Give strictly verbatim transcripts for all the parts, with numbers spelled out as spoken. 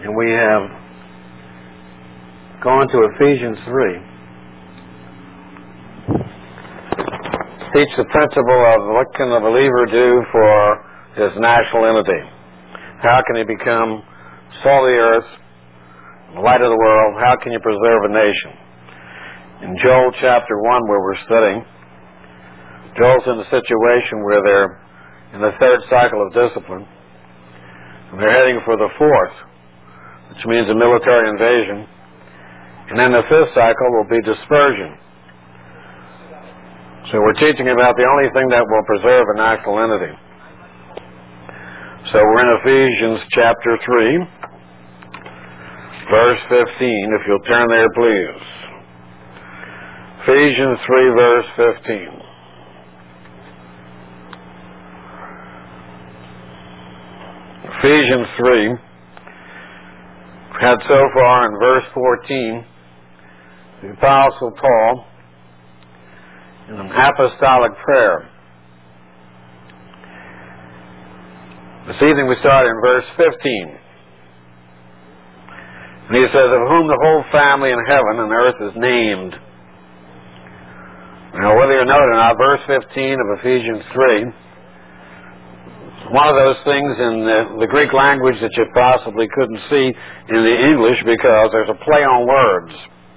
And we have gone to Ephesians three. Teach the principle of what can the believer do for his national entity. How can he become salt of the earth, light of the world? How can you preserve a nation? In Joel chapter one, where we're studying, Joel's in a situation where they're in the third cycle of discipline, and they're heading for the fourth, which means a military invasion. And then the fifth cycle will be dispersion. So we're teaching about the only thing that will preserve a national entity. So we're in Ephesians chapter three, verse fifteen, if you'll turn there, please. Ephesians three, verse fifteen. Ephesians three, we've had so far in verse fourteen, the Apostle Paul in an apostolic prayer. This evening we start in verse fifteen. And he says, of whom the whole family in heaven and earth is named. Now, whether you know it or not, verse fifteen of Ephesians three, one of those things in the, the Greek language that you possibly couldn't see in the English because there's a play on words.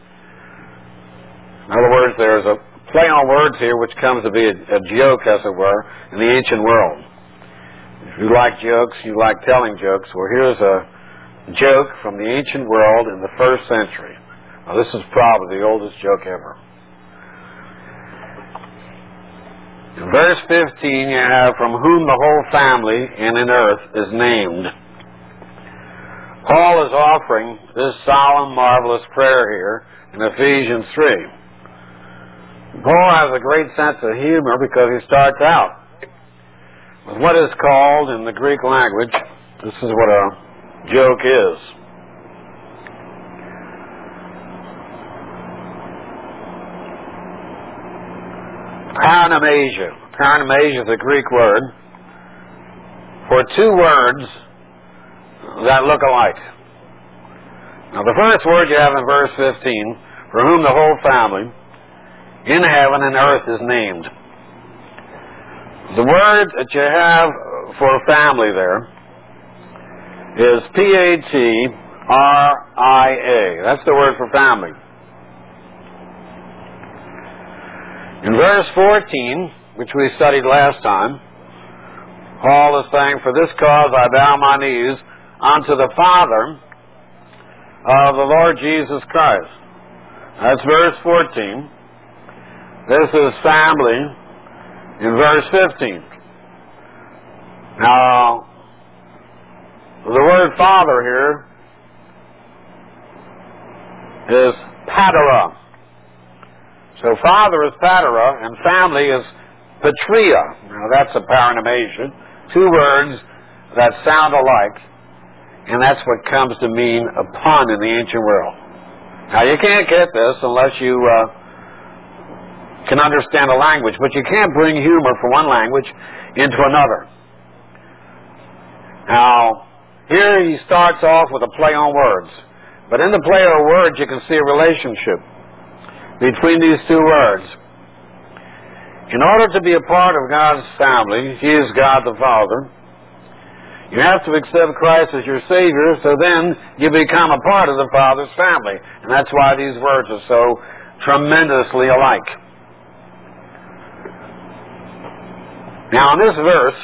In other words, there's a play on words here which comes to be a, a joke, as it were, in the ancient world. If you like jokes, you like telling jokes, well, here's a joke from the ancient world in the first century. Now, this is probably the oldest joke ever. In verse fifteen, you have, from whom the whole family in an earth is named. Paul is offering this solemn, marvelous prayer here in Ephesians three. Paul has a great sense of humor because he starts out with what is called in the Greek language, this is what a joke is. Paranomasia. Paranomasia is a Greek word for two words that look alike. Now, the first word you have in verse fifteen, for whom the whole family in heaven and earth is named. The word that you have for family there is P A T R I A. That's the word for family. In verse fourteen, which we studied last time, Paul is saying, for this cause I bow my knees unto the Father of the Lord Jesus Christ. That's verse fourteen. This is family in verse fifteen. Now, the word father here is patera. So father is patera and family is patria. Now that's a paranomasia. Two words that sound alike, and that's what comes to mean a pun in the ancient world. Now you can't get this unless you uh, can understand a language, but you can't bring humor from one language into another. Now, here he starts off with a play on words. But in the play on words, you can see a relationship between these two words. In order to be a part of God's family, He is God the Father, you have to accept Christ as your Savior, so then you become a part of the Father's family. And that's why these words are so tremendously alike. Now, in this verse,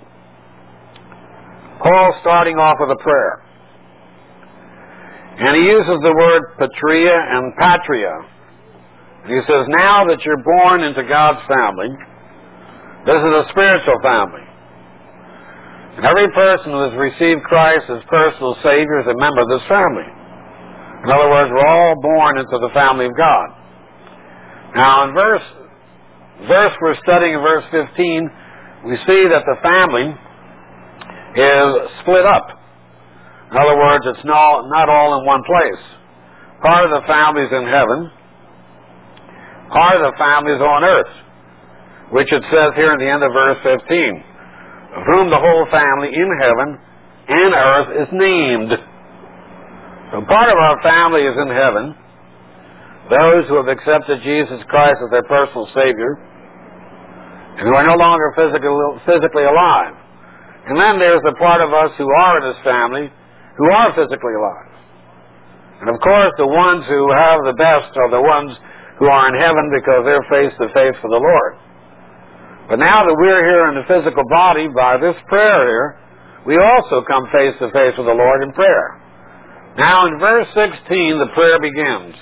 Paul's starting off with a prayer. And he uses the word patria and patria. And he says, now that you're born into God's family, this is a spiritual family. And every person who has received Christ as personal Savior is a member of this family. In other words, we're all born into the family of God. Now, in verse, verse we're studying in verse fifteen, we see that the family is split up. In other words, it's not, not all in one place. Part of the family is in heaven. Part of the family is on earth, which it says here in the end of verse fifteen, of whom the whole family in heaven and earth is named. So part of our family is in heaven. Those who have accepted Jesus Christ as their personal Savior and who are no longer physically, physically alive. And then there's the part of us who are in this family who are physically alive. And of course, the ones who have the best are the ones who are in heaven because they're face to face with the Lord. But now that we're here in the physical body, by this prayer here, we also come face to face with the Lord in prayer. Now in verse sixteen, the prayer begins.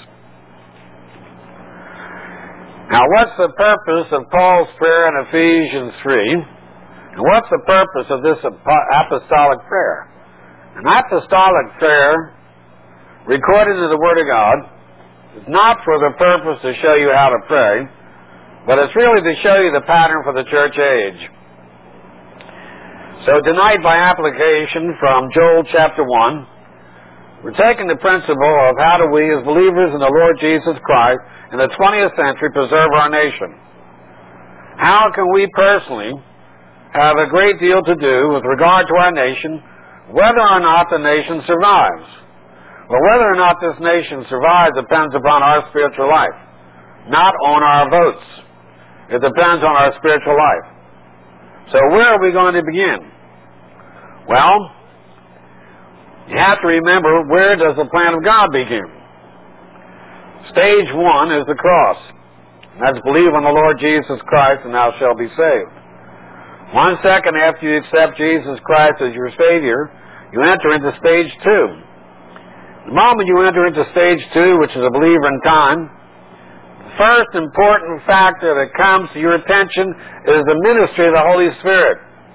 Now what's the purpose of Paul's prayer in Ephesians three? And what's the purpose of this apostolic prayer? An apostolic prayer, recorded in the Word of God, is not for the purpose to show you how to pray, but it's really to show you the pattern for the church age. So tonight, by application from Joel chapter one, we're taking the principle of how do we, as believers in the Lord Jesus Christ, in the twentieth century, preserve our nation. How can we personally have a great deal to do with regard to our nation, whether or not the nation survives? Well, whether or not this nation survives depends upon our spiritual life, not on our votes. It depends on our spiritual life. So where are we going to begin? Well, you have to remember, where does the plan of God begin? Stage one is the cross. That's believe on the Lord Jesus Christ and thou shalt be saved. One second after you accept Jesus Christ as your Savior, you enter into stage two. The moment you enter into stage two, which is a believer in time, the first important factor that comes to your attention is the ministry of the Holy Spirit.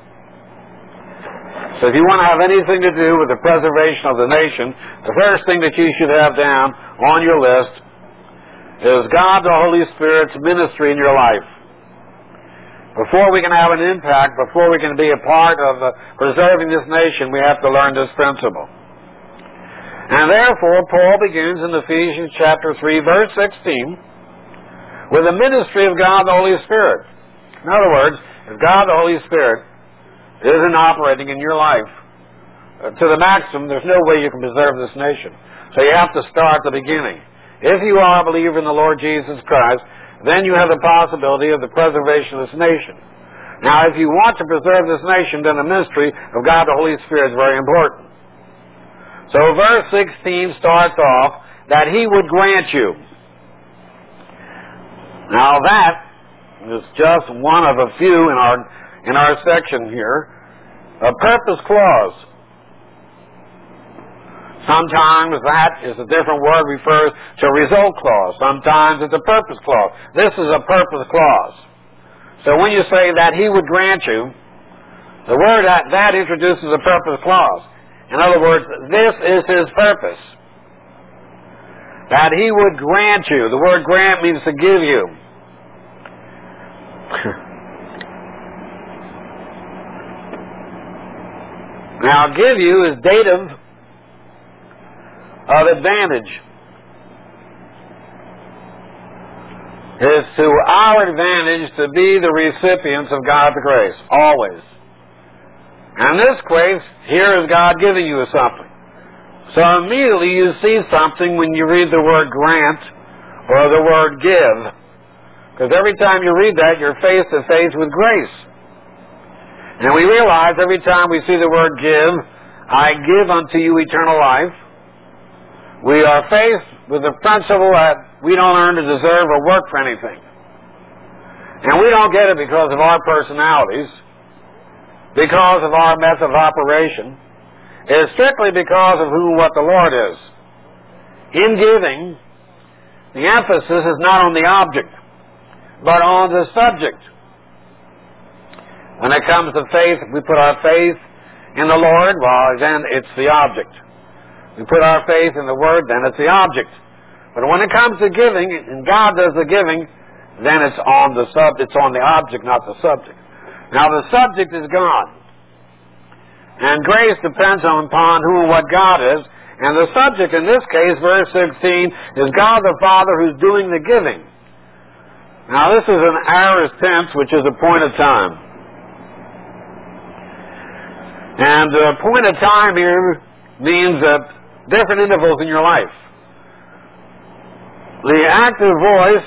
So if you want to have anything to do with the preservation of the nation, the first thing that you should have down on your list is God the Holy Spirit's ministry in your life. Before we can have an impact, before we can be a part of uh, preserving this nation, we have to learn this principle. And therefore, Paul begins in Ephesians chapter three, verse sixteen, with the ministry of God the Holy Spirit. In other words, if God the Holy Spirit isn't operating in your life uh, to the maximum, there's no way you can preserve this nation. So you have to start at the beginning. If you are a believer in the Lord Jesus Christ, then you have the possibility of the preservation of this nation. Now, if you want to preserve this nation, then the ministry of God the Holy Spirit is very important. So verse sixteen starts off that He would grant you. Now that is just one of a few in our in our section here. A purpose clause. Sometimes that is a different word, refers to a result clause. Sometimes it's a purpose clause. This is a purpose clause. So when you say that He would grant you, the word that, that introduces a purpose clause. In other words, this is His purpose. That He would grant you. The word grant means to give you. Now, give you is dative of advantage. It's to our advantage to be the recipients of God's grace, always. And in this case, here is God giving you something. So immediately you see something when you read the word grant or the word give. Because every time you read that, you're face to face with grace. And we realize every time we see the word give, I give unto you eternal life. We are faced with the principle that we don't earn to deserve or work for anything. And we don't get it because of our personalities, because of our method of operation. It's strictly because of who and what the Lord is. In giving, the emphasis is not on the object, but on the subject. When it comes to faith, if we put our faith in the Lord, well, then it's the object. We put our faith in the Word, then it's the object. But when it comes to giving, and God does the giving, then it's on the sub, it's on the object, not the subject. Now the subject is God. And grace depends upon who and what God is. And the subject in this case, verse sixteen, is God the Father who's doing the giving. Now this is an aorist tense, which is a point of time. And the point of time here means that different intervals in your life. The active voice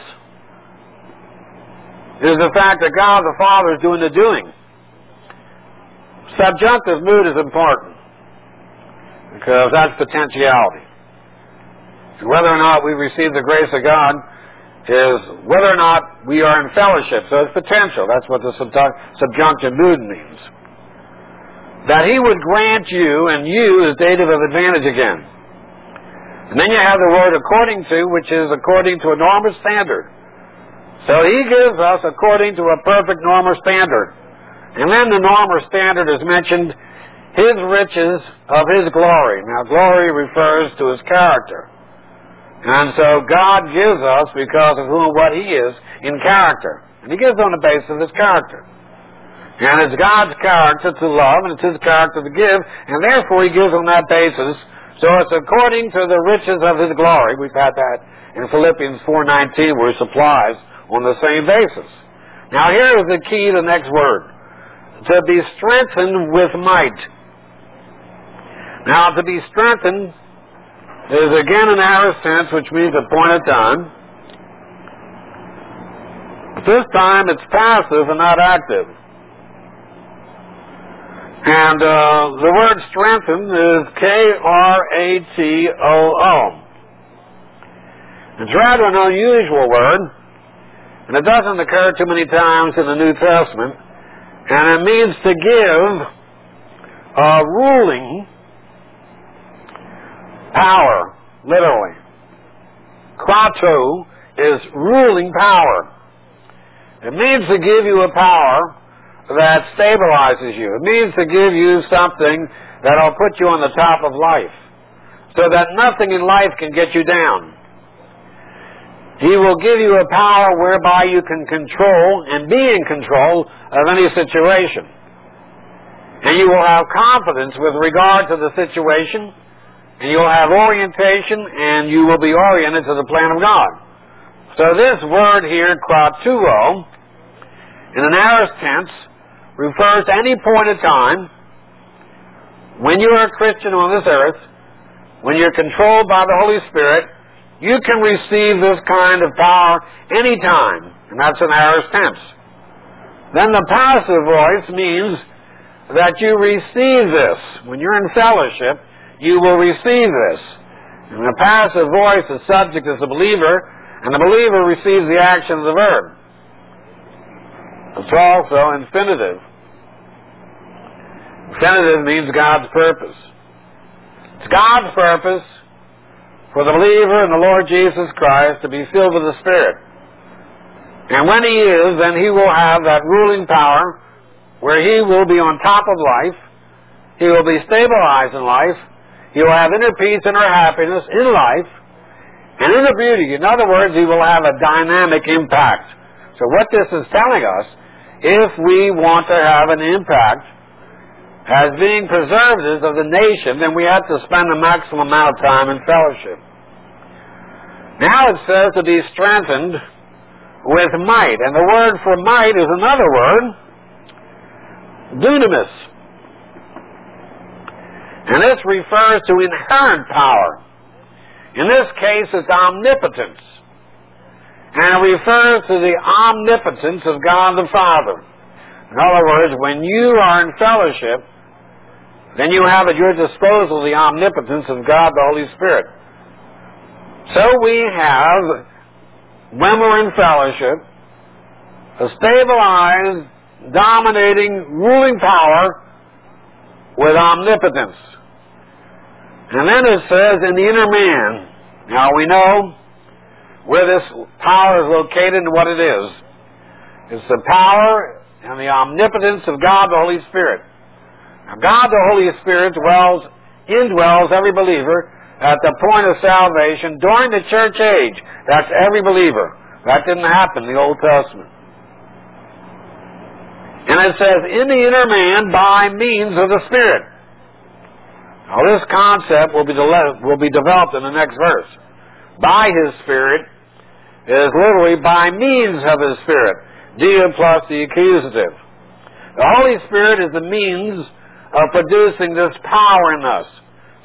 is the fact that God the Father is doing the doing. Subjunctive mood is important because that's potentiality. Whether or not we receive the grace of God is whether or not we are in fellowship. So it's potential. That's what the subjunctive mood means. That He would grant you, and you is dative of advantage again. And then you have the word according to, which is according to a normal standard. So He gives us according to a perfect normal standard. And then the normal standard is mentioned, His riches of His glory. Now glory refers to His character. And so God gives us because of who and what He is in character. And He gives on the basis of His character. And it's God's character to love, and it's His character to give, and therefore He gives on that basis. So it's according to the riches of His glory. We've had that in Philippians four nineteen, where He supplies on the same basis. Now here is the key to the next word. To be strengthened with might. Now to be strengthened is again an aorist tense, which means a point of time. But this time it's passive and not active. And uh, the word strengthen is K R A T O O. It's rather an unusual word, and it doesn't occur too many times in the New Testament, and it means to give uh, ruling power, literally. Krato is ruling power. It means to give you a power that stabilizes you. It means to give you something that'll put you on the top of life, so that nothing in life can get you down. He will give you a power whereby you can control and be in control of any situation. And you will have confidence with regard to the situation, and you'll have orientation, and you will be oriented to the plan of God. So this word here, kratuo, in an aorist tense, refers to any point of time when you are a Christian on this earth, when you're controlled by the Holy Spirit, you can receive this kind of power anytime, and that's an aorist tense. Then the passive voice means that you receive this. When you're in fellowship, you will receive this. And the passive voice, the subject is the believer, and the believer receives the action of the verb. It's also infinitive. Infinitive means God's purpose. It's God's purpose for the believer in the Lord Jesus Christ to be filled with the Spirit. And when he is, then he will have that ruling power where he will be on top of life. He will be stabilized in life. He will have inner peace, inner happiness in life, and inner beauty. In other words, he will have a dynamic impact. So what this is telling us, if we want to have an impact as being preservatives of the nation, then we have to spend the maximum amount of time in fellowship. Now it says to be strengthened with might. And the word for might is another word, dunamis. And this refers to inherent power. In this case, it's omnipotence. And it refers to the omnipotence of God the Father. In other words, when you are in fellowship, then you have at your disposal the omnipotence of God the Holy Spirit. So we have, when we're in fellowship, a stabilized, dominating, ruling power with omnipotence. And then it says in the inner man. Now we know where this power is located and what it is. It's the power and the omnipotence of God the Holy Spirit. Now God the Holy Spirit dwells, indwells every believer at the point of salvation during the church age. That's every believer. That didn't happen in the Old Testament. And it says, in the inner man by means of the Spirit. Now this concept will be, de- will be developed in the next verse. By His Spirit is literally by means of His Spirit. Dia plus the accusative. The Holy Spirit is the means of producing this power in us.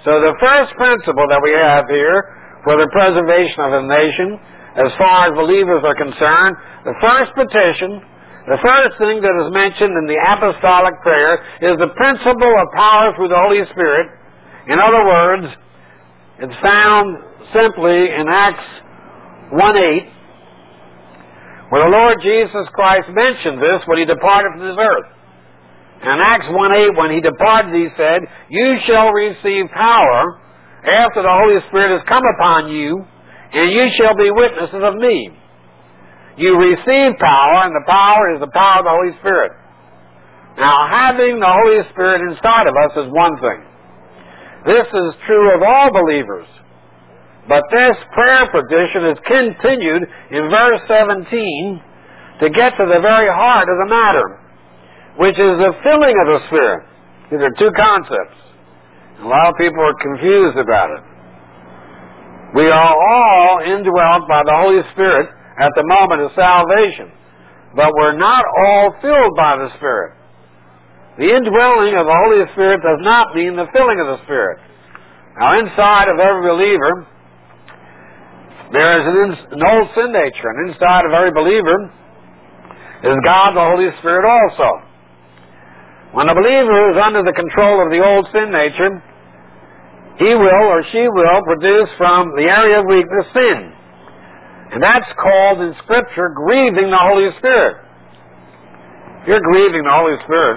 So the first principle that we have here for the preservation of a nation, as far as believers are concerned, the first petition, the first thing that is mentioned in the apostolic prayer is the principle of power through the Holy Spirit. In other words, it's found simply in Acts one eight, where the Lord Jesus Christ mentioned this when he departed from this earth. In Acts one eight, when he departed, he said, "You shall receive power after the Holy Spirit has come upon you, and you shall be witnesses of me." You receive power, and the power is the power of the Holy Spirit. Now, having the Holy Spirit inside of us is one thing. This is true of all believers. But this prayer petition is continued in verse seventeen to get to the very heart of the matter, which is the filling of the Spirit. These are two concepts. A lot of people are confused about it. We are all indwelt by the Holy Spirit at the moment of salvation, but we're not all filled by the Spirit. The indwelling of the Holy Spirit does not mean the filling of the Spirit. Now, inside of every believer, there is an, in, an old sin nature, and inside of every believer is God, the Holy Spirit, also. When a believer is under the control of the old sin nature, he will or she will produce from the area of weakness sin. And that's called in Scripture grieving the Holy Spirit. If you're grieving the Holy Spirit,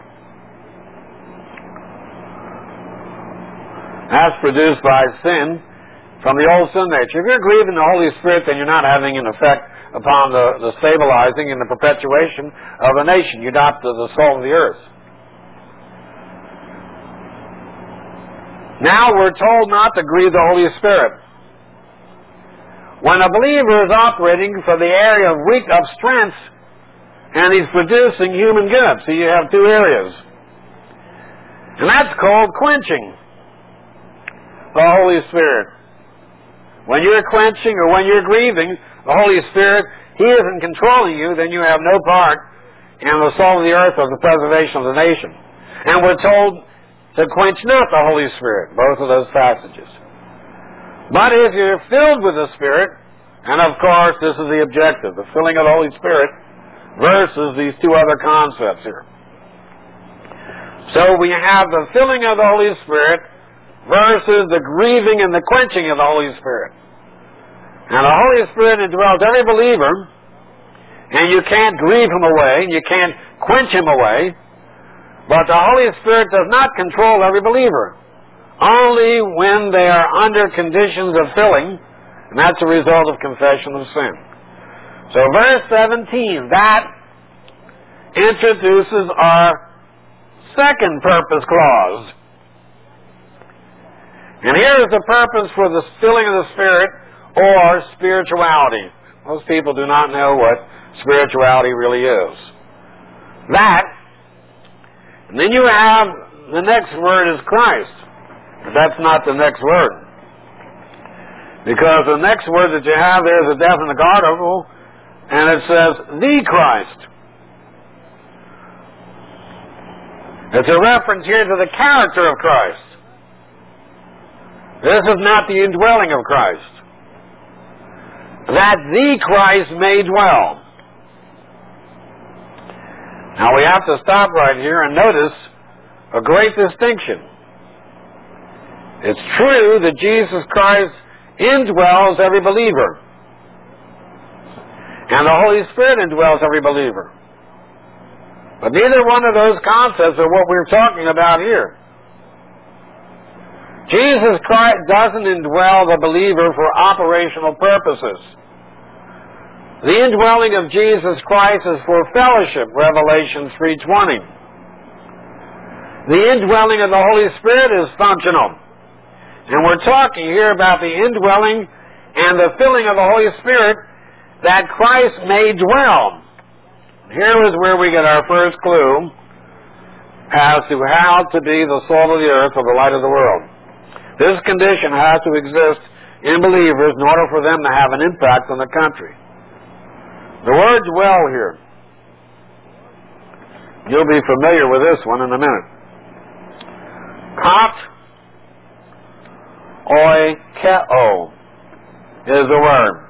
that's produced by sin from the old sin nature. If you're grieving the Holy Spirit, then you're not having an effect upon the, the stabilizing and the perpetuation of a nation. You're not the, the soul of the earth. Now we're told not to grieve the Holy Spirit. When a believer is operating from the area of weak of strength, and he's producing human goods, so you have two areas. And that's called quenching the Holy Spirit. When you're quenching or when you're grieving the Holy Spirit, he isn't controlling you, then you have no part in the soul of the earth or the preservation of the nation. And we're told to quench not the Holy Spirit, both of those passages. But if you're filled with the Spirit, and of course this is the objective, the filling of the Holy Spirit versus these two other concepts here. So we have the filling of the Holy Spirit versus the grieving and the quenching of the Holy Spirit. And the Holy Spirit indwells every believer, and you can't grieve him away, and you can't quench him away. But the Holy Spirit does not control every believer. Only when they are under conditions of filling, and that's a result of confession of sin. So verse seventeen, that introduces our second purpose clause. And here is the purpose for the filling of the Spirit, or spirituality. Most people do not know what spirituality really is. That, and then you have, the next word is Christ. But that's not the next word. Because the next word that you have there is a definite article, and it says, the Christ. It's a reference here to the character of Christ. This is not the indwelling of Christ. That the Christ may dwell. Now we have to stop right here and notice a great distinction. It's true that Jesus Christ indwells every believer. And the Holy Spirit indwells every believer. But neither one of those concepts are what we're talking about here. Jesus Christ doesn't indwell the believer for operational purposes. The indwelling of Jesus Christ is for fellowship, Revelation three twenty. The indwelling of the Holy Spirit is functional. And we're talking here about the indwelling and the filling of the Holy Spirit that Christ may dwell. Here is where we get our first clue as to how to be the salt of the earth or the light of the world. This condition has to exist in believers in order for them to have an impact on the country. The word dwell here, you'll be familiar with this one in a minute. Kot Oikeo is the word.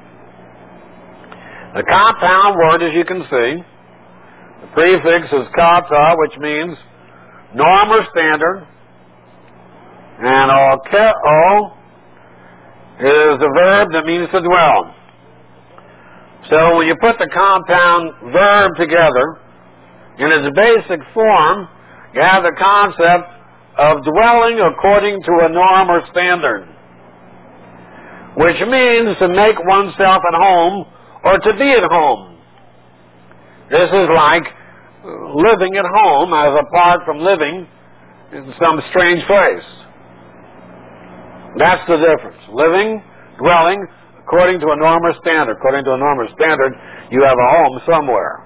The compound word, as you can see, the prefix is kata, which means norm or standard, and Oikeo is the verb that means to dwell. So when you put the compound verb together, in its basic form, you have the concept of dwelling according to a norm or standard, which means to make oneself at home or to be at home. This is like living at home as apart from living in some strange place. That's the difference. Living, dwelling, according to a norm or standard. According to a norm or standard, you have a home somewhere.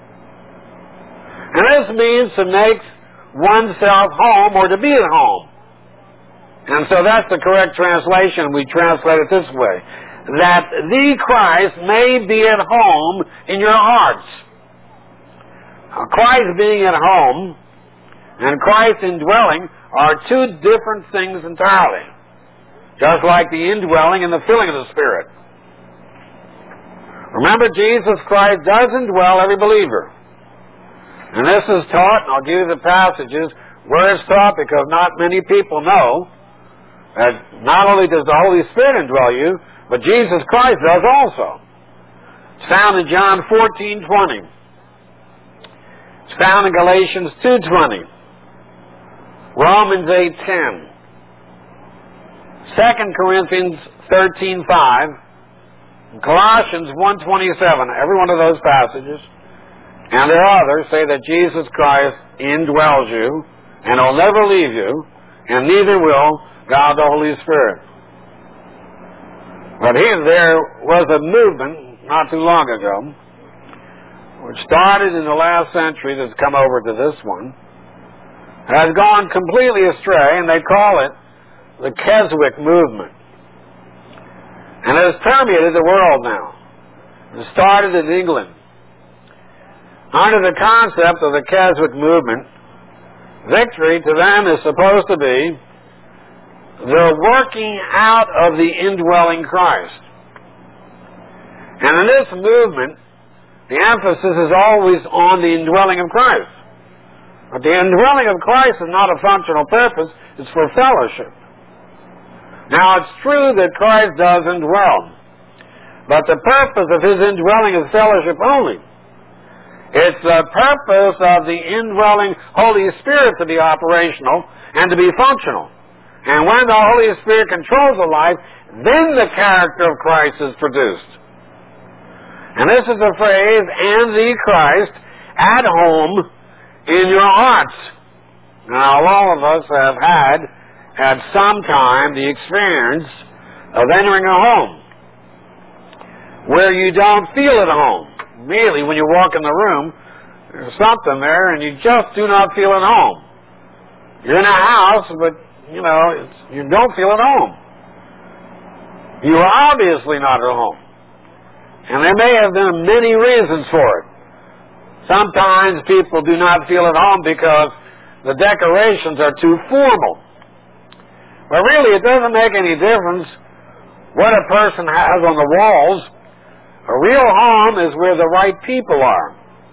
And this means to make oneself home or to be at home. And so that's the correct translation. We translate it this way: that the Christ may be at home in your hearts. Now, Christ being at home and Christ indwelling are two different things entirely. Just like the indwelling and the filling of the Spirit. Remember, Jesus Christ does indwell every believer. And this is taught, and I'll give you the passages where it's taught, because not many people know that not only does the Holy Spirit indwell you, but Jesus Christ does also. It's found in John fourteen twenty. It's found in Galatians two twenty. Romans eight ten. Second Corinthians thirteen five. Colossians one twenty-seven. Every one of those passages. And there are others say that Jesus Christ indwells you, and will never leave you, and neither will God the Holy Spirit. But here there was a movement not too long ago, which started in the last century, that's come over to this one, has gone completely astray, and they call it the Keswick movement. And it has permeated the world now. It started in England. Under the concept of the Keswick movement, victory to them is supposed to be the working out of the indwelling Christ. And in this movement, the emphasis is always on the indwelling of Christ. But the indwelling of Christ is not a functional purpose, it's for fellowship. Now, it's true that Christ does indwell, but the purpose of his indwelling is fellowship only. It's the purpose of the indwelling Holy Spirit to be operational and to be functional. And when the Holy Spirit controls the life, then the character of Christ is produced. And this is the phrase, and the Christ at home in your hearts. Now, all of us have had, at some time, the experience of entering a home where you don't feel at home. Really, when you walk in the room, there's something there, and you just do not feel at home. You're in a house, but, you know, it's, you don't feel at home. You are obviously not at home. And there may have been many reasons for it. Sometimes people do not feel at home because the decorations are too formal. But really, it doesn't make any difference what a person has on the walls. A real home is where the right people are.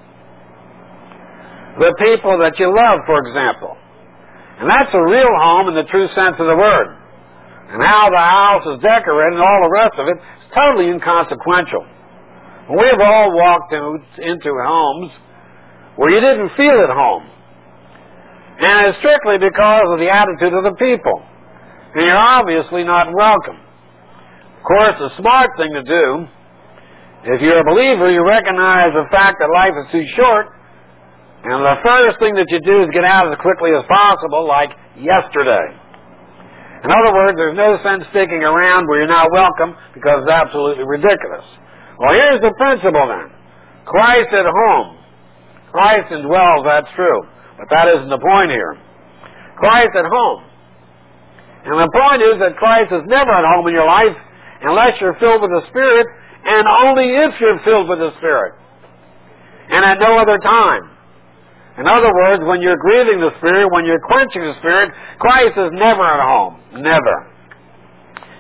The people that you love, for example. And that's a real home in the true sense of the word. And how the house is decorated and all the rest of it is totally inconsequential. We've all walked in, into homes where you didn't feel at home. And it's strictly because of the attitude of the people. And you're obviously not welcome. Of course, the smart thing to do, if you're a believer, you recognize the fact that life is too short, and the first thing that you do is get out as quickly as possible, like yesterday. In other words, there's no sense sticking around where you're not welcome, because it's absolutely ridiculous. Well, here's the principle then. Christ at home. Christ indwells, that's true. But that isn't the point here. Christ at home. And the point is that Christ is never at home in your life unless you're filled with the Spirit, and only if you're filled with the Spirit. And at no other time. In other words, when you're grieving the Spirit, when you're quenching the Spirit, Christ is never at home. Never.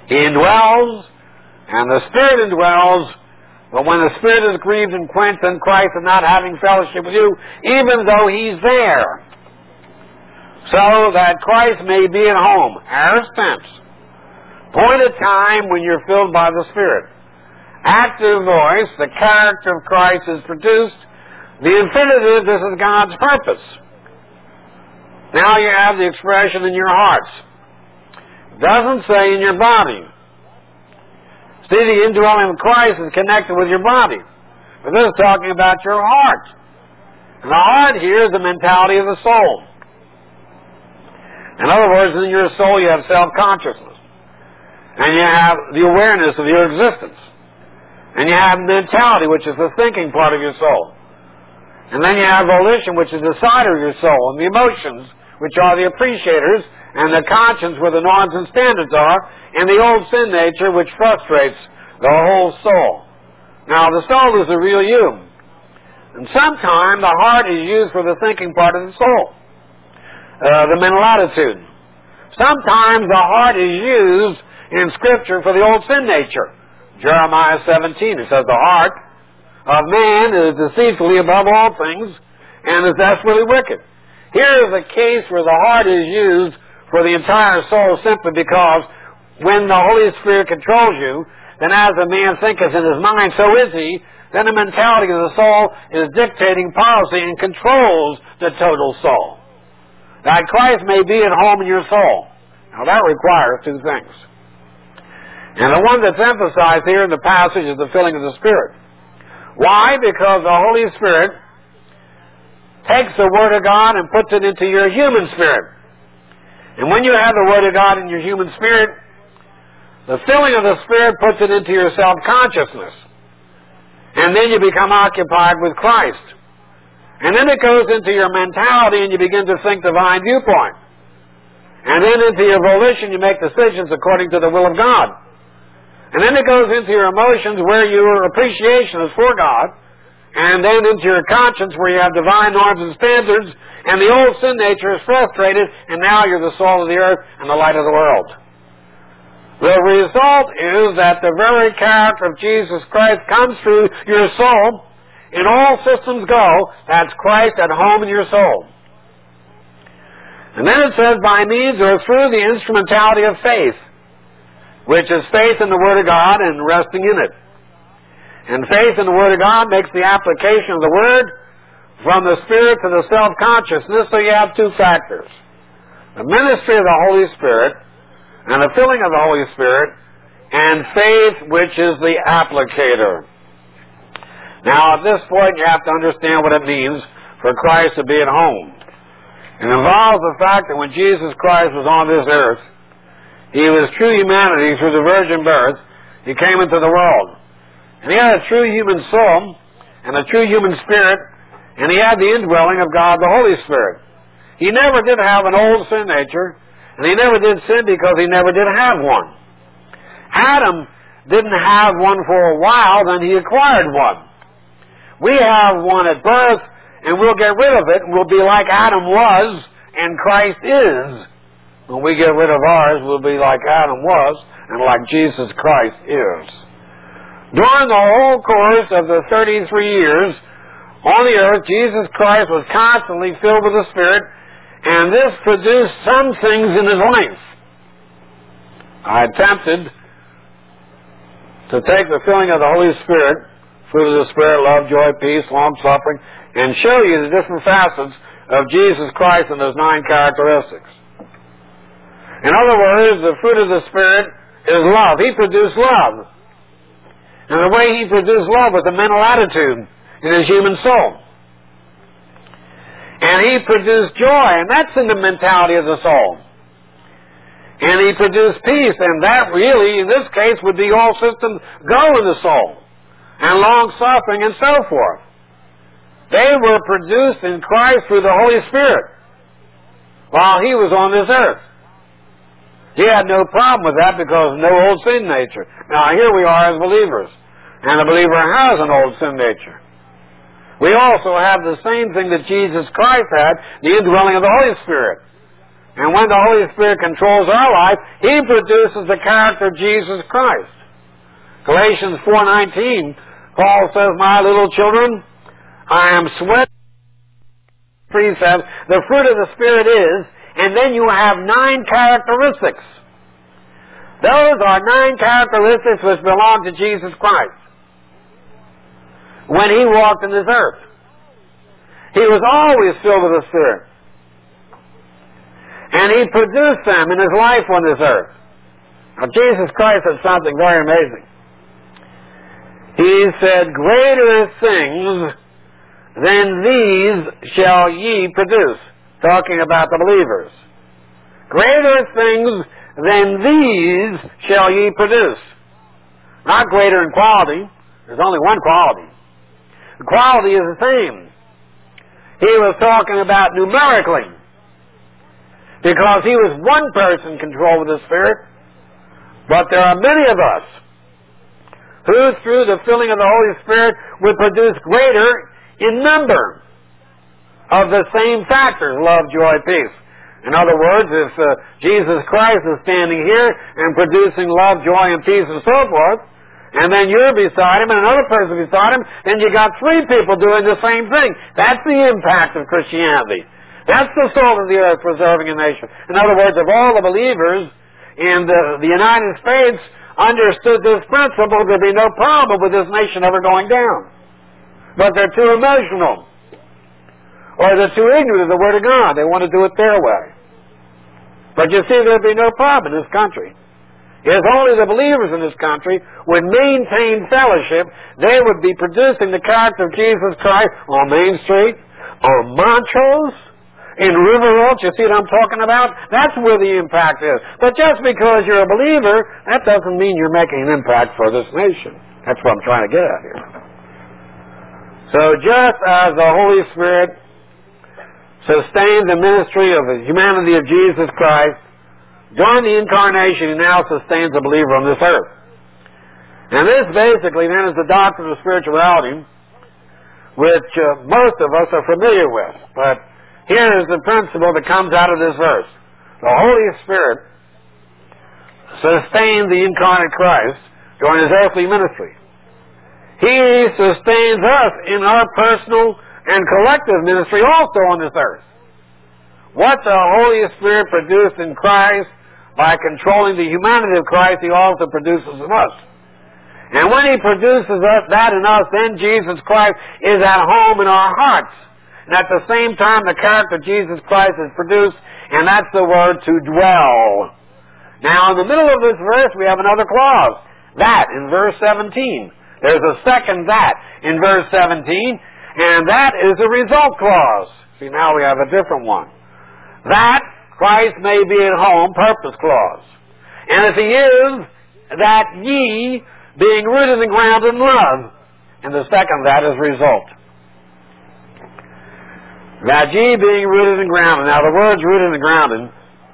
He indwells, and the Spirit indwells, but when the Spirit is grieved and quenched, then Christ is not having fellowship with you, even though He's there. So that Christ may be at home. Aorist tense. Appointed time when you're filled by the Spirit. Active voice, the character of Christ is produced. The infinitive, this is God's purpose. Now you have the expression in your hearts. It doesn't say in your body. See, the indwelling of Christ is connected with your body. But this is talking about your heart. And the heart here is the mentality of the soul. In other words, in your soul you have self-consciousness. And you have the awareness of your existence. And you have mentality, which is the thinking part of your soul. And then you have volition, which is the side of your soul. And the emotions, which are the appreciators. And the conscience, where the norms and standards are. And the old sin nature, which frustrates the whole soul. Now, the soul is the real you. And sometimes the heart is used for the thinking part of the soul. Uh, the mental attitude. Sometimes the heart is used in Scripture for the old sin nature. Jeremiah seventeen, it says, the heart of man is deceitfully above all things and is desperately wicked. Here is a case where the heart is used for the entire soul simply because when the Holy Spirit controls you, then as a man thinketh in his mind, so is he. Then the mentality of the soul is dictating policy and controls the total soul. That Christ may be at home in your soul. Now that requires two things. And the one that's emphasized here in the passage is the filling of the Spirit. Why? Because the Holy Spirit takes the Word of God and puts it into your human spirit. And when you have the Word of God in your human spirit, the filling of the Spirit puts it into your self-consciousness. And then you become occupied with Christ. And then it goes into your mentality and you begin to think divine viewpoint. And then into your volition you make decisions according to the will of God. And then it goes into your emotions where your appreciation is for God. And then into your conscience where you have divine norms and standards. And the old sin nature is frustrated. And now you're the salt of the earth and the light of the world. The result is that the very character of Jesus Christ comes through your soul. And all systems go. That's Christ at home in your soul. And then it says, by means or through the instrumentality of faith, which is faith in the Word of God and resting in it. And faith in the Word of God makes the application of the Word from the Spirit to the self-consciousness, so you have two factors. The ministry of the Holy Spirit and the filling of the Holy Spirit, and faith, which is the applicator. Now, at this point, you have to understand what it means for Christ to be at home. It involves the fact that when Jesus Christ was on this earth, He was true humanity through the virgin birth. He came into the world. And He had a true human soul and a true human spirit, and He had the indwelling of God, the Holy Spirit. He never did have an old sin nature, and He never did sin because He never did have one. Adam didn't have one for a while, then he acquired one. We have one at birth, and we'll get rid of it, and we'll be like Adam was, and Christ is. When we get rid of ours, we'll be like Adam was, and like Jesus Christ is. During the whole course of the thirty-three years on the earth, Jesus Christ was constantly filled with the Spirit, and this produced some things in His life. I attempted to take the filling of the Holy Spirit, fruit of the Spirit, love, joy, peace, long-suffering, and show you the different facets of Jesus Christ and those nine characteristics. In other words, the fruit of the Spirit is love. He produced love. And the way He produced love was a mental attitude in His human soul. And He produced joy, and that's in the mentality of the soul. And He produced peace, and that really, in this case, would be all systems go in the soul. And long-suffering and so forth. They were produced in Christ through the Holy Spirit while He was on this earth. He had no problem with that because no old sin nature. Now here we are as believers. And the believer has an old sin nature. We also have the same thing that Jesus Christ had, the indwelling of the Holy Spirit. And when the Holy Spirit controls our life, He produces the character of Jesus Christ. Galatians four nineteen, Paul says, "My little children, I am sweating precepts. The fruit of the Spirit is," and then you have nine characteristics. Those are nine characteristics which belong to Jesus Christ. When He walked in this earth, He was always filled with the Spirit. And He produced them in His life on this earth. Now, Jesus Christ said something very amazing. He said, "Greater things than these shall ye produce." Talking about the believers. "Greater things than these shall ye produce." Not greater in quality. There's only one quality. The quality is the same. He was talking about numerically. Because He was one person controlled with the Spirit. But there are many of us who, through the filling of the Holy Spirit, would produce greater in number of the same factors: love, joy, peace. In other words, if uh, Jesus Christ is standing here and producing love, joy, and peace and so forth, and then you're beside Him and another person beside Him, then you got three people doing the same thing. That's the impact of Christianity. That's the salt of the earth preserving a nation. In other words, if all the believers in the, the United States understood this principle, there'd be no problem with this nation ever going down. But they're too emotional. Or they're too ignorant of the Word of God. They want to do it their way. But you see, there'd be no problem in this country. If only the believers in this country would maintain fellowship, they would be producing the character of Jesus Christ on Main Street, on Montrose, in River Oaks. You see what I'm talking about? That's where the impact is. But just because you're a believer, that doesn't mean you're making an impact for this nation. That's what I'm trying to get at here. So just as the Holy Spirit sustained the ministry of the humanity of Jesus Christ, during the incarnation He now sustains a believer on this earth. And this basically then is the doctrine of spirituality, which uh, most of us are familiar with. But here is the principle that comes out of this verse. The Holy Spirit sustained the incarnate Christ during His earthly ministry. He sustains us in our personal and collective ministry also on this earth. What the Holy Spirit produced in Christ by controlling the humanity of Christ, He also produces in us. And when He produces us, that in us, then Jesus Christ is at home in our hearts. And at the same time, the character of Jesus Christ is produced, and that's the word to dwell. Now, in the middle of this verse, we have another clause. That, in verse seventeen. There's a second that in verse seventeen, and that is a result clause. See, now we have a different one. That Christ may be at home, purpose clause. And if He is, that ye, being rooted and grounded in love. And the second that is result. That ye being rooted and grounded. Now the words rooted and grounded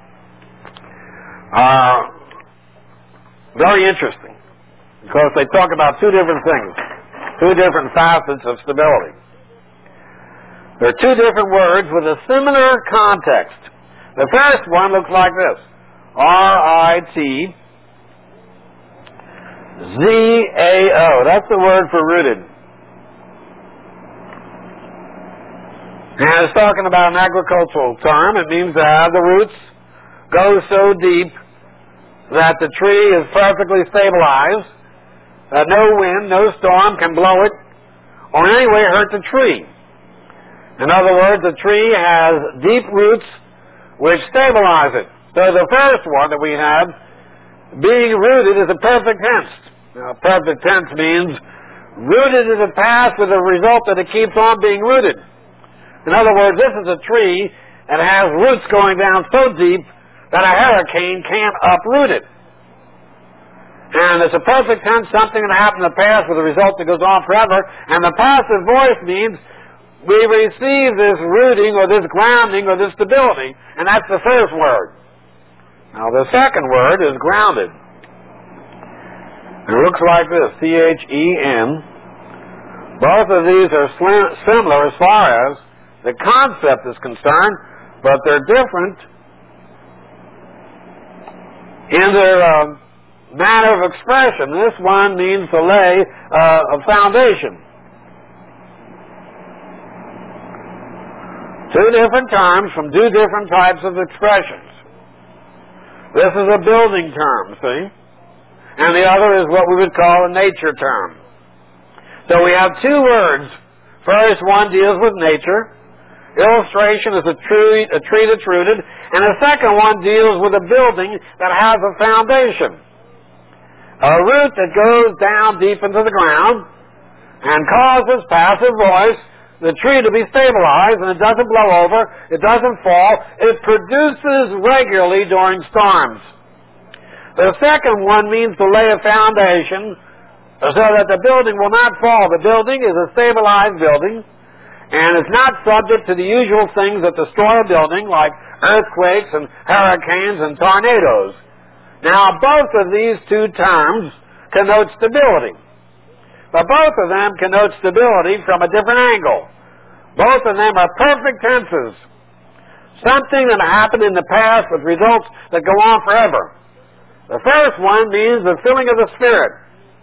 are very interesting because they talk about two different things, two different facets of stability. There are two different words with a similar context. The first one looks like this. R I T Z A O. That's the word for rooted. And it's talking about an agricultural term. It means to have the roots go so deep that the tree is perfectly stabilized, that no wind, no storm can blow it, or in any way hurt the tree. In other words, the tree has deep roots which stabilize it. So the first one that we have, being rooted, is a perfect tense. Now, perfect tense means rooted in the past with the result that it keeps on being rooted. In other words, this is a tree that has roots going down so deep that a hurricane can't uproot it. And it's a perfect tense, something that happened in the past with a result that goes on forever. And the passive voice means we receive this rooting or this grounding or this stability. And that's the first word. Now the second word is grounded. It looks like this, C H E N. Both of these are slim, similar as far as the concept is concerned, but they're different in their uh, manner of expression. This one means to lay uh, a foundation. Two different terms from two different types of expressions. This is a building term, see? And the other is what we would call a nature term. So we have two words. First one deals with nature. Illustration is a tree, a tree that's rooted. And the second one deals with a building that has a foundation. A root that goes down deep into the ground and causes passive voice, the tree to be stabilized, and it doesn't blow over, it doesn't fall, it produces regularly during storms. The second one means to lay a foundation so that the building will not fall. The building is a stabilized building, and it's not subject to the usual things that destroy a building, like earthquakes and hurricanes and tornadoes. Now, both of these two terms connote stability. But both of them connote stability from a different angle. Both of them are perfect tenses. Something that happened in the past with results that go on forever. The first one means the filling of the Spirit.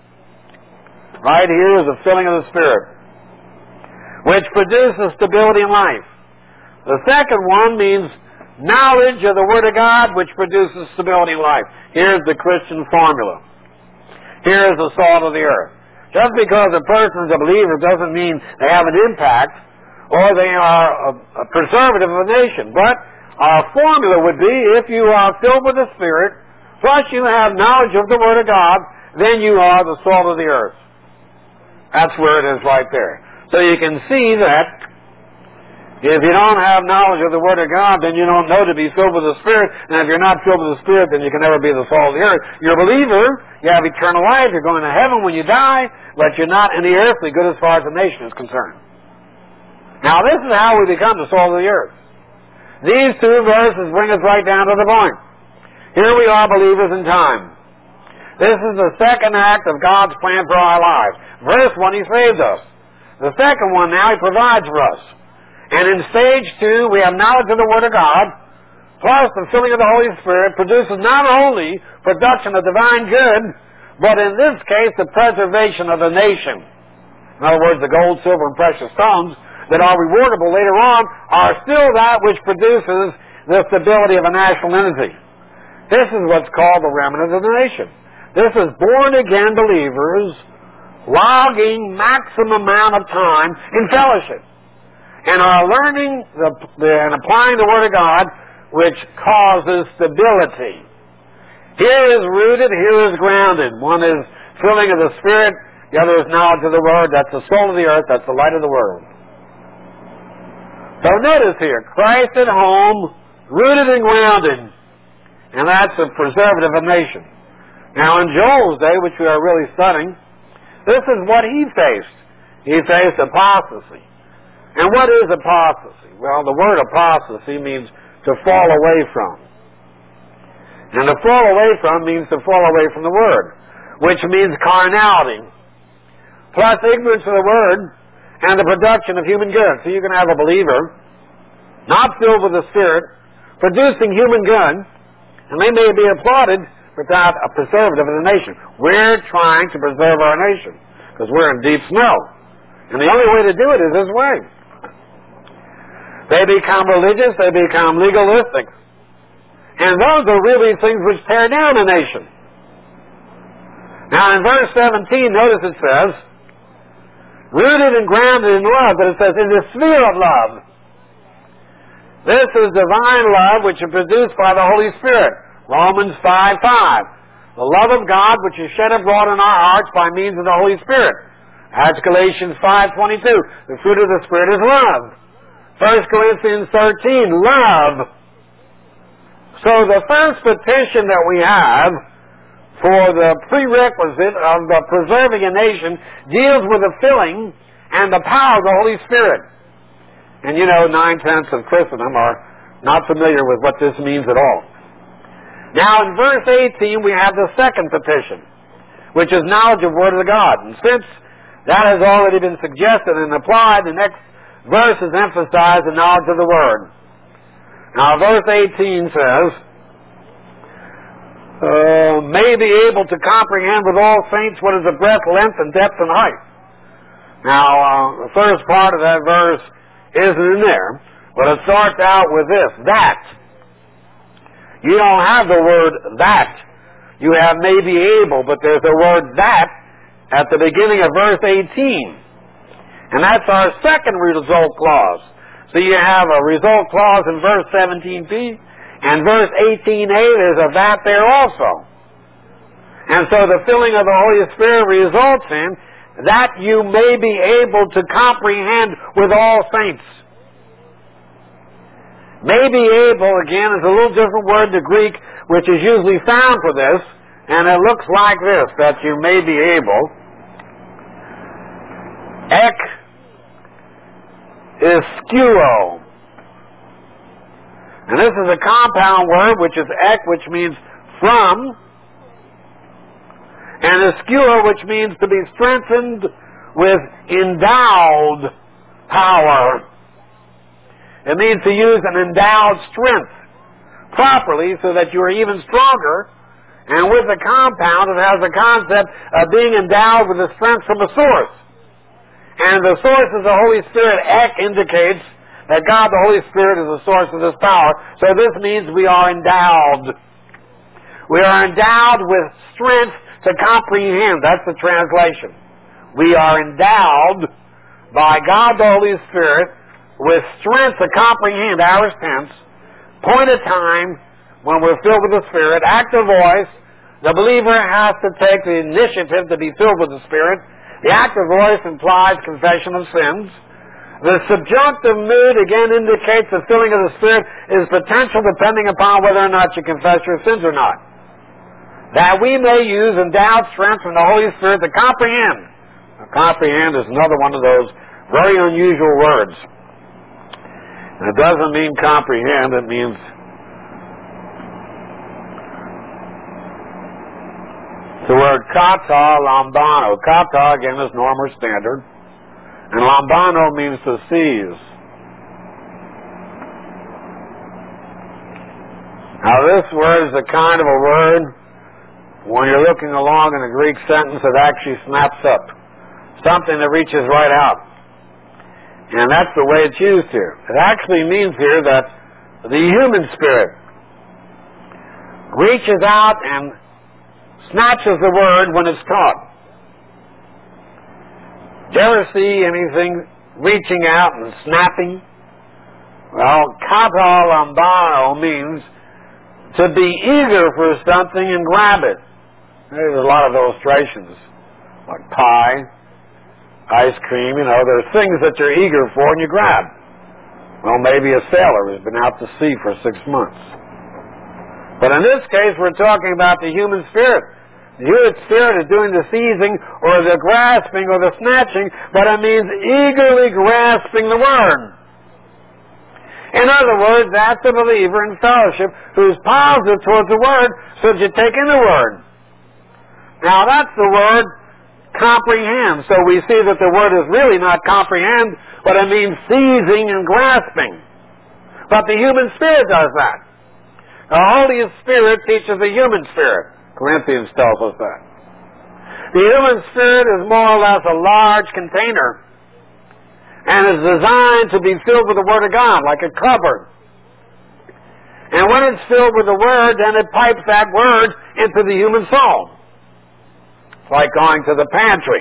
Right here is the filling of the Spirit, which produces stability in life. The second one means knowledge of the Word of God, which produces stability in life. Here's the Christian formula. Here is the salt of the earth. Just because a person is a believer doesn't mean they have an impact or they are a, a preservative of a nation. But our formula would be, if you are filled with the Spirit, plus you have knowledge of the Word of God, then you are the salt of the earth. That's where it is right there. So you can see that if you don't have knowledge of the Word of God, then you don't know to be filled with the Spirit. And if you're not filled with the Spirit, then you can never be the salt of the earth. You're a believer. You have eternal life. You're going to heaven when you die. But you're not any earthly good as far as the nation is concerned. Now, this is how we become the salt of the earth. These two verses bring us right down to the point. Here we are, believers in time. This is the second act of God's plan for our lives. Verse one, He saved us. The second one now, He provides for us. And in stage two, we have knowledge of the Word of God, plus the filling of the Holy Spirit produces not only production of divine good, but in this case, the preservation of the nation. In other words, the gold, silver, and precious stones that are rewardable later on are still that which produces the stability of a national entity. This is what's called the remnant of the nation. This is born-again believers logging maximum amount of time in fellowship, and are learning the, the, and applying the Word of God, which causes stability. Here is rooted, here is grounded. One is filling of the Spirit, the other is knowledge of the Word. That's the soul of the earth, that's the light of the world. So notice here, Christ at home, rooted and grounded, and that's a preservative of nation. Now in Joel's day, which we are really studying, this is what he faced. He faced apostasy. And what is apostasy? Well, the word apostasy means to fall away from. And to fall away from means to fall away from the Word, which means carnality, plus ignorance of the Word and the production of human goods. So you can have a believer not filled with the Spirit, producing human goods, and they may be applauded without a preservative of the nation. We're trying to preserve our nation because we're in deep snow. And the only way to do it is this way. They become religious, they become legalistic. And those are really things which tear down a nation. Now in verse seventeen, notice it says, rooted and grounded in love, but it says in the sphere of love. This is divine love which is produced by the Holy Spirit. Romans five five. The love of God which is shed abroad in our hearts by means of the Holy Spirit. That's Galatians five twenty-two. The fruit of the Spirit is love. First Corinthians thirteen, love. So the first petition that we have for the prerequisite of the preserving a nation deals with the filling and the power of the Holy Spirit. And you know, nine-tenths of Christendom are not familiar with what this means at all. Now in verse eighteen we have the second petition, which is knowledge of the Word of God. And since that has already been suggested and applied, the next verse is emphasized the knowledge of the Word. Now verse eighteen says, uh, may be able to comprehend with all saints what is the breadth, length, and depth, and height. Now, uh, the first part of that verse isn't in there, but it starts out with this, that. You don't have the word that. You have may be able, but there's the word that at the beginning of verse eighteen. And that's our second result clause. So you have a result clause in verse seventeen b, and verse eighteen a, there's a that there also. And so the filling of the Holy Spirit results in that you may be able to comprehend with all saints. May be able, again, is a little different word in the Greek, which is usually found for this, and it looks like this, that you may be able. Ek is scuo. And this is a compound word, which is ek, which means from, and iskuo, which means to be strengthened with endowed power. It means to use an endowed strength properly so that you are even stronger. And with the compound, it has the concept of being endowed with the strength from a source. And the source is the Holy Spirit. Ek indicates that God, the Holy Spirit, is the source of this power. So this means we are endowed. We are endowed with strength to comprehend. That's the translation. We are endowed by God, the Holy Spirit, with strength to comprehend, aorist tense, point of time, when we're filled with the Spirit, active voice. The believer has to take the initiative to be filled with the Spirit. The active voice implies confession of sins. The subjunctive mood, again, indicates the filling of the Spirit is potential depending upon whether or not you confess your sins or not. That we may use endowed strength from the Holy Spirit to comprehend. Now, comprehend is another one of those very unusual words. And it doesn't mean comprehend, it means the word kata lambano. Kata, again, is normal standard. And lambano means to seize. Now this word is a kind of a word, when you're looking along in a Greek sentence, it actually snaps up. Something that reaches right out. And that's the way it's used here. It actually means here that the human spirit reaches out and snatches the word when it's taught. Do you ever see anything reaching out and snapping? Well, kata lambano means to be eager for something and grab it. There's a lot of illustrations, like pie, ice cream, you know, there's things that you're eager for and you grab. Well, maybe a sailor who's been out to sea for six months. But in this case, we're talking about the human spirit. The human spirit is doing the seizing or the grasping or the snatching, but it means eagerly grasping the word. In other words, that's the believer in fellowship who's positive towards the word, so that you take in the word. Now, that's the word comprehend. So we see that the word is really not comprehend, but it means seizing and grasping. But the human spirit does that. The Holy Spirit teaches the human spirit. Corinthians tells us that. The human spirit is more or less a large container and is designed to be filled with the Word of God, like a cupboard. And when it's filled with the Word, then it pipes that Word into the human soul. It's like going to the pantry.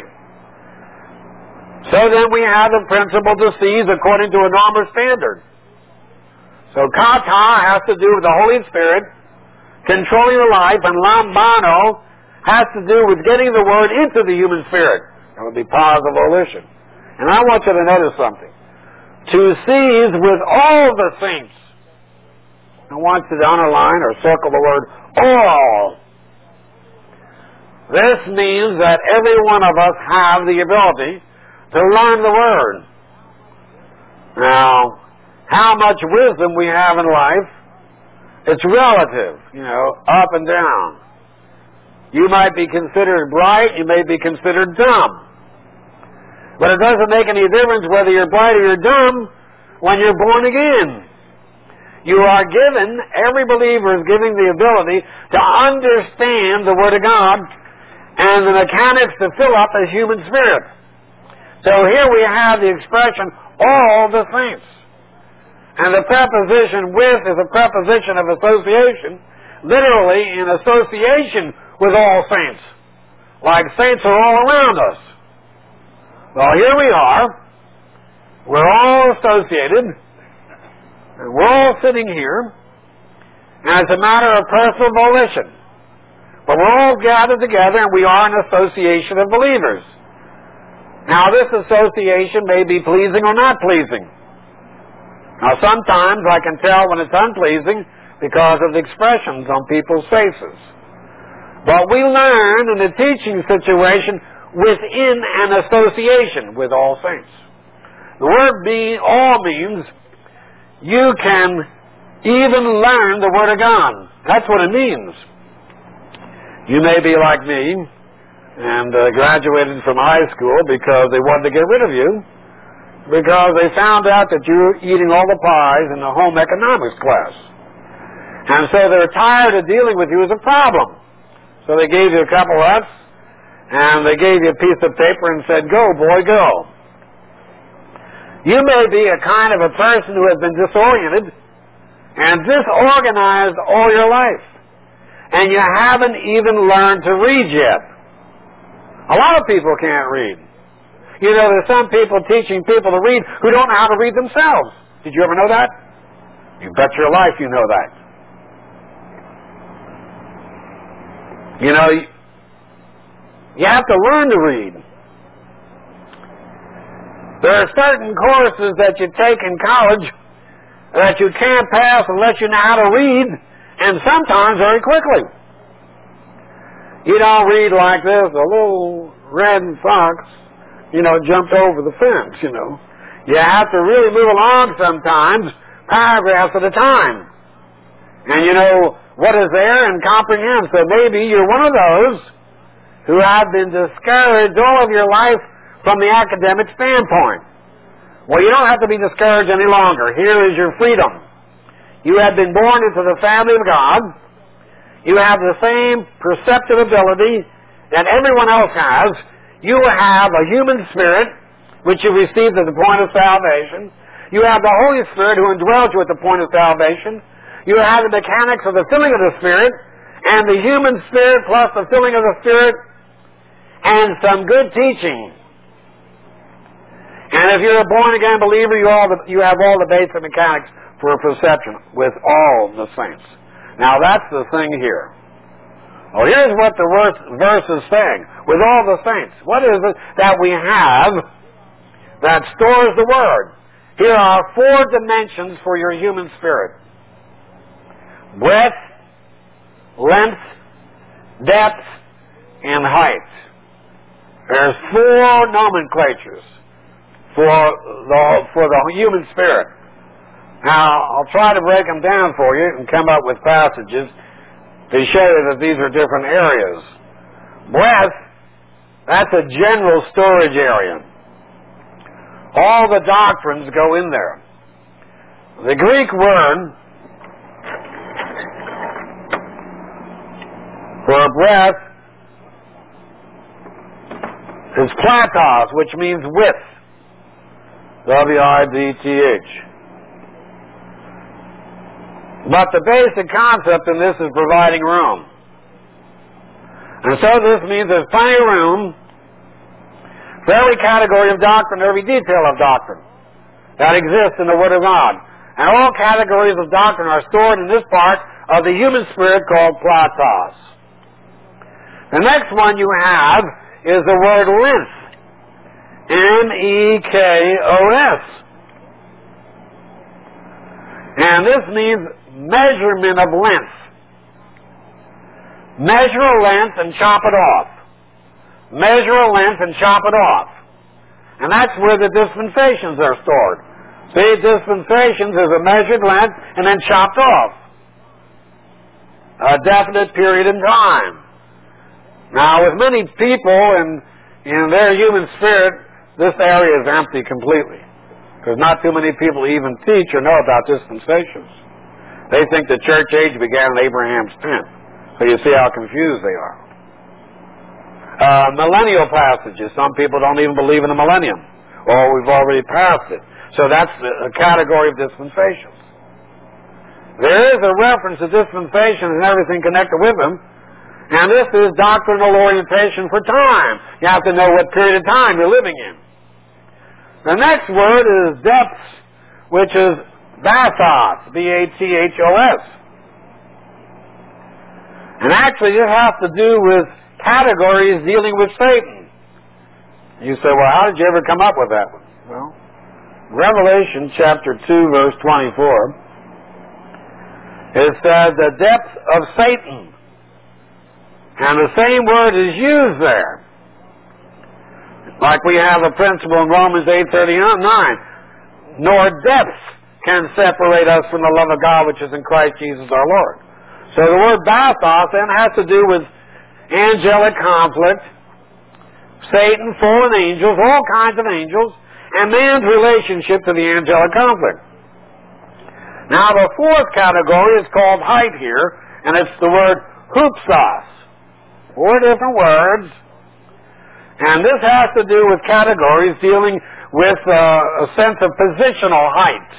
So then we have the principle to seize according to a normal standard. So kata has to do with the Holy Spirit controlling the life, and lambano has to do with getting the word into the human spirit. That would be positive volition. And I want you to notice something. To seize with all the saints. I want you to underline or circle the word all. This means that every one of us have the ability to learn the word. Now, how much wisdom we have in life, it's relative, you know, up and down. You might be considered bright, you may be considered dumb. But it doesn't make any difference whether you're bright or you're dumb when you're born again. You are given, every believer is given the ability to understand the Word of God and the mechanics to fill up a human spirit. So here we have the expression, all the saints. And the preposition with is a preposition of association, literally in association with all saints. Like saints are all around us. Well, here we are. We're all associated. And we're all sitting here. And it's a matter of personal volition. But we're all gathered together and we are an association of believers. Now, this association may be pleasing or not pleasing. Now, sometimes I can tell when it's unpleasing because of the expressions on people's faces. But we learn in a teaching situation within an association with all saints. The word be all means you can even learn the Word of God. That's what it means. You may be like me and uh, graduated from high school because they wanted to get rid of you because they found out that you were eating all the pies in the home economics class. And so they're tired of dealing with you as a problem. So they gave you a couple of F's and they gave you a piece of paper and said, go, boy, go. You may be a kind of a person who has been disoriented and disorganized all your life. And you haven't even learned to read yet. A lot of people can't read. You know, there's some people teaching people to read who don't know how to read themselves. Did you ever know that? You bet your life you know that. You know, you have to learn to read. There are certain courses that you take in college that you can't pass unless you know how to read, and sometimes very quickly. You don't read like this, a little red fox, you know, jumped over the fence, you know. You have to really move along sometimes, paragraphs at a time. And you know what is there and comprehend. So maybe you're one of those who have been discouraged all of your life from the academic standpoint. Well, you don't have to be discouraged any longer. Here is your freedom. You have been born into the family of God. You have the same perceptive ability that everyone else has. You have a human spirit, which you received at the point of salvation. You have the Holy Spirit who indwells you at the point of salvation. You have the mechanics of the filling of the Spirit, and the human spirit plus the filling of the Spirit, and some good teaching. And if you're a born-again believer, you, all the, you have all the basic mechanics for a perception with all the saints. Now that's the thing here. Well, here's what the verse, verse is saying. With all the saints. What is it that we have that stores the Word? Here are four dimensions for your human spirit. Breadth, length, depth, and height. There's four nomenclatures for the, for the human spirit. Now, I'll try to break them down for you and come up with passages to show you that these are different areas. Breadth, that's a general storage area. All the doctrines go in there. The Greek word for breadth is platos, which means width. W I D T H. But the basic concept in this is providing room. And so this means there's plenty of room for every category of doctrine, every detail of doctrine that exists in the Word of God. And all categories of doctrine are stored in this part of the human spirit called platos. The next one you have is the word length. M E K O S. And this means measurement of length. Measure a length and chop it off. Measure a length and chop it off. And that's where the dispensations are stored. See, dispensations is a measured length and then chopped off. A definite period in time. Now, with many people and in their human spirit, this area is empty completely. Because not too many people even teach or know about dispensations. They think the church age began in Abraham's tent. So you see how confused they are. Uh, millennial passages. Some people don't even believe in the millennium. Or we've already passed it. So that's a category of dispensations. There is a reference to dispensation and everything connected with them. And this is doctrinal orientation for time. You have to know what period of time you're living in. The next word is depths, which is bathos, B A T H O S. And actually this has to do with categories dealing with Satan. You say, well, how did you ever come up with that one? Well, Revelation chapter two, verse twenty-four, it says the depths of Satan. And the same word is used there. Like we have a principle in Romans eight thirty-nine. Nor depths can separate us from the love of God which is in Christ Jesus our Lord. So the word bathos then has to do with angelic conflict, Satan, fallen angels, all kinds of angels, and man's relationship to the angelic conflict. Now the fourth category is called height here, and it's the word hoopsos. Four different words. And this has to do with categories dealing with uh, a sense of positional height.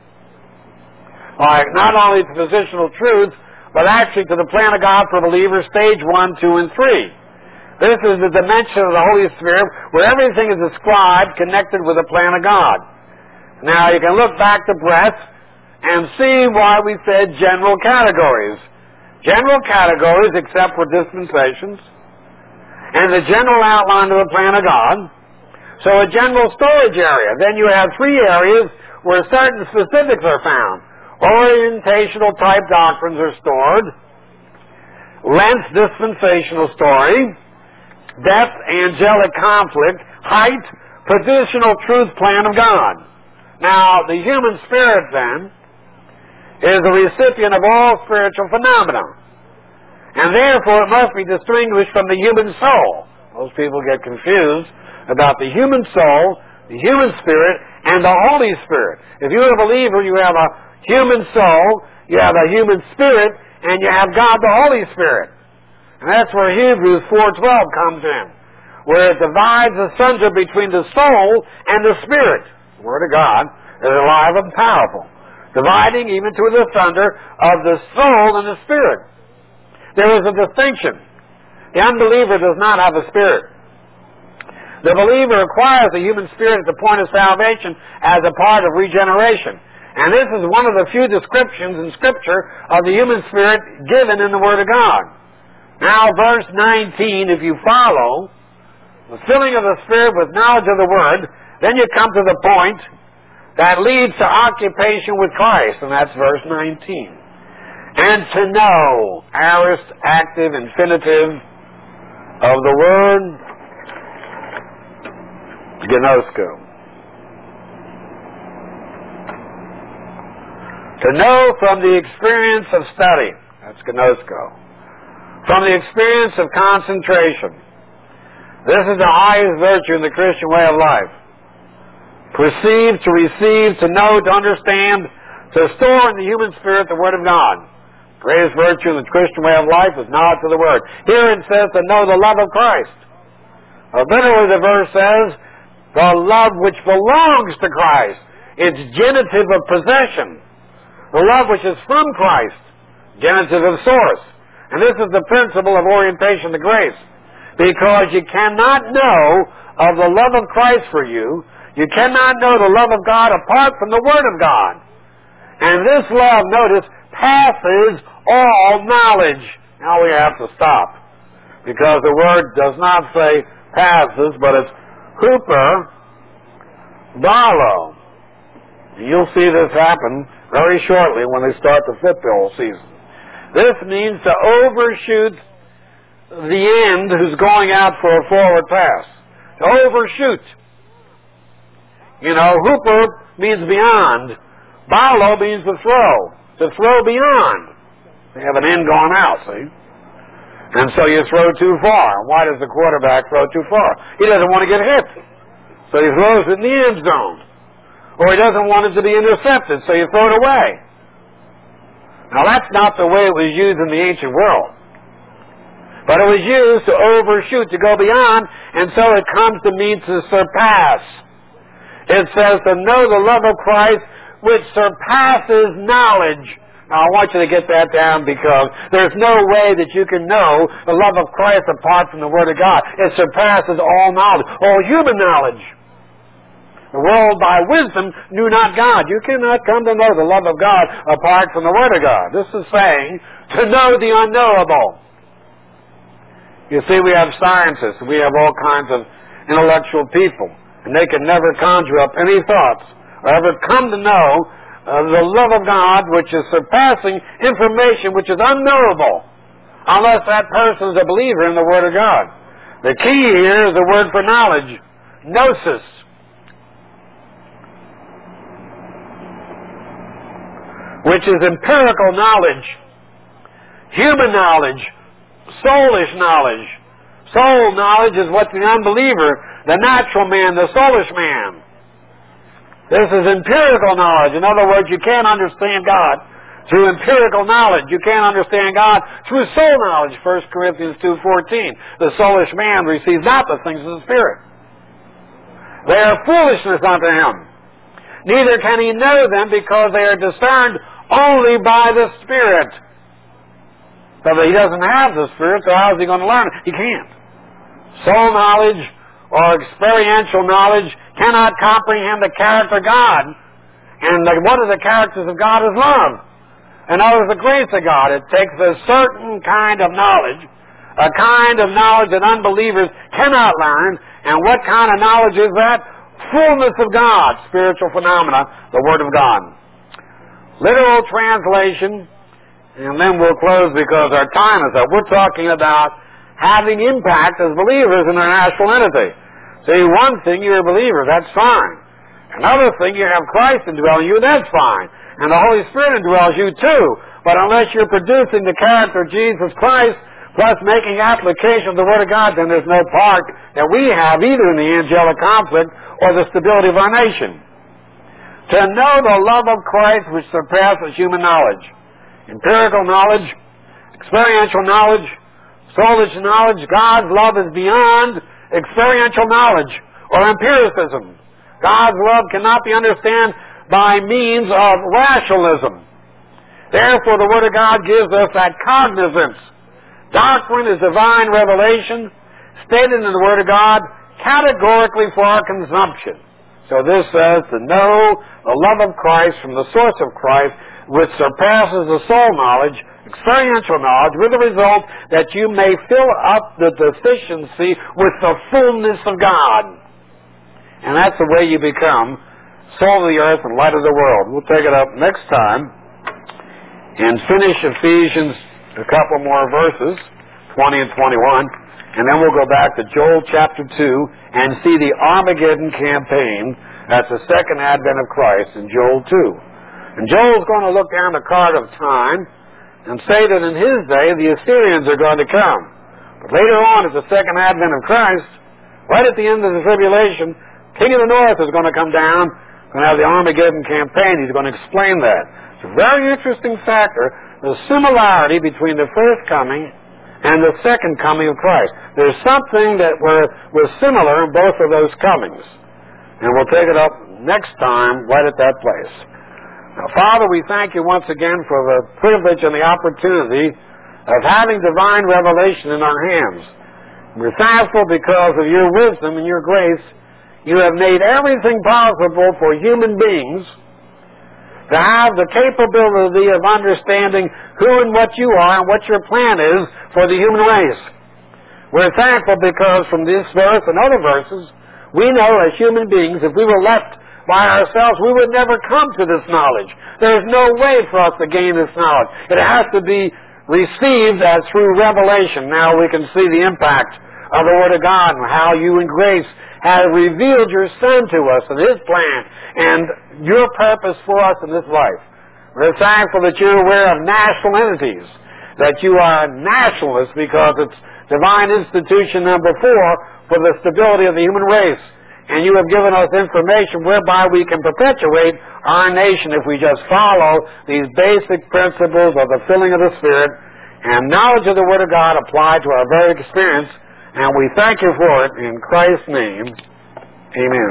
Like not only to positional truths, but actually to the plan of God for believers, stage one, two, and three. This is the dimension of the Holy Spirit where everything is described, connected with the plan of God. Now you can look back to breadth and see why we said general categories. General categories except for dispensations, and the general outline of the plan of God. So a general storage area. Then you have three areas where certain specifics are found. Orientational type doctrines are stored. Length, dispensational story. Depth, angelic conflict. Height, positional truth plan of God. Now, the human spirit then is the recipient of all spiritual phenomena. And therefore it must be distinguished from the human soul. Most people get confused about the human soul, the human spirit, and the Holy Spirit. If you're a believer, you have a human soul, you have a human spirit, and you have God the Holy Spirit. And that's where Hebrews four twelve comes in, where it divides asunder between the soul and the spirit. The Word of God is alive and powerful, dividing even to the asunder of the soul and the spirit. There is a distinction. The unbeliever does not have a spirit. The believer acquires the human spirit at the point of salvation as a part of regeneration. And this is one of the few descriptions in Scripture of the human spirit given in the Word of God. Now, verse nineteen, if you follow, the filling of the Spirit with knowledge of the Word, then you come to the point that leads to occupation with Christ, and that's verse nineteen. And to know, aorist, active, infinitive of the word, gnosko. To know from the experience of study, that's gnosko. From the experience of concentration. This is the highest virtue in the Christian way of life. Perceive, to receive, to know, to understand, to store in the human spirit the Word of God. Greatest virtue in the Christian way of life is knowledge of the Word. Here it says to know the love of Christ. Or literally the verse says, the love which belongs to Christ. It's genitive of possession. The love which is from Christ. Genitive of source. And this is the principle of orientation to grace. Because you cannot know of the love of Christ for you. You cannot know the love of God apart from the Word of God. And this love, notice, passes all knowledge. Now we have to stop. Because the word does not say passes, but it's hooper balo. You'll see this happen very shortly when they start the football season. This means to overshoot the end who's going out for a forward pass. To overshoot. You know, hooper means beyond. Balo means to throw. To throw beyond. They have an end going out, see? And so you throw too far. Why does the quarterback throw too far? He doesn't want to get hit. So he throws it in the end zone. Or he doesn't want it to be intercepted, so you throw it away. Now that's not the way it was used in the ancient world. But it was used to overshoot, to go beyond, and so it comes to mean to surpass. It says to know the love of Christ which surpasses knowledge. Now I want you to get that down, because there's no way that you can know the love of Christ apart from the Word of God. It surpasses all knowledge, all human knowledge. The world by wisdom knew not God. You cannot come to know the love of God apart from the Word of God. This is saying to know the unknowable. You see, we have scientists, we have all kinds of intellectual people, and they can never conjure up any thoughts or ever come to know uh, the love of God, which is surpassing information which is unknowable, unless that person is a believer in the Word of God. The key here is the word for knowledge, gnosis. Which is empirical knowledge, human knowledge, soulish knowledge. Soul knowledge is what the unbeliever, the natural man, the soulish man. This is empirical knowledge. In other words, you can't understand God through empirical knowledge. You can't understand God through soul knowledge. First Corinthians two fourteen. The soulish man receives not the things of the Spirit. They are foolishness unto him. Neither can he know them, because they are discerned only by the Spirit. So that he doesn't have the Spirit, so how is he going to learn it? He can't. Soul knowledge or experiential knowledge cannot comprehend the character of God. And the, one of the characters of God is love. And that is the grace of God. It takes a certain kind of knowledge, a kind of knowledge that unbelievers cannot learn. And what kind of knowledge is that? Fullness of God, spiritual phenomena, the Word of God. Literal translation, and then we'll close because our time is up. We're talking about having impact as believers in our national entity. See, one thing, you're a believer, that's fine. Another thing, you have Christ indwelling you, that's fine. And the Holy Spirit indwells you too. But unless you're producing the character of Jesus Christ, plus making application of the Word of God, then there's no part that we have either in the angelic conflict or the stability of our nation. To know the love of Christ which surpasses human knowledge. Empirical knowledge, experiential knowledge, soulish knowledge. God's love is beyond experiential knowledge or empiricism. God's love cannot be understood by means of rationalism. Therefore, the Word of God gives us that cognizance. Doctrine is divine revelation, stated in the Word of God, categorically for our consumption. So this says to know the love of Christ from the source of Christ, which surpasses the soul knowledge, experiential knowledge, with the result that you may fill up the deficiency with the fullness of God. And that's the way you become salt of the earth and light of the world. We'll take it up next time and finish Ephesians, a couple more verses, twenty and twenty-one, and then we'll go back to Joel chapter two and see the Armageddon campaign. That's the second advent of Christ in Joel two. And Joel's going to look down the card of time and say that in his day the Assyrians are going to come. But later on, at the second advent of Christ, right at the end of the tribulation, King of the North is going to come down, going to have the Armageddon campaign. He's going to explain that. It's a very interesting factor, the similarity between the first coming and the second coming of Christ. There's something that were, was similar in both of those comings. And we'll take it up next time right at that place. Now, Father, we thank you once again for the privilege and the opportunity of having divine revelation in our hands. We're thankful because of your wisdom and your grace. You have made everything possible for human beings to have the capability of understanding who and what you are and what your plan is for the human race. We're thankful because from this verse and other verses, we know as human beings, if we were left by ourselves, we would never come to this knowledge. There's no way for us to gain this knowledge. It has to be received as through revelation. Now we can see the impact of the Word of God and how you in grace have revealed your Son to us and His plan and your purpose for us in this life. We're thankful that you're aware of national entities, that you are a nationalist because it's divine institution number four for the stability of the human race. and you have given us information whereby we can perpetuate our nation if we just follow these basic principles of the filling of the Spirit and knowledge of the Word of God applied to our very experience. And we thank you for it in Christ's name. Amen.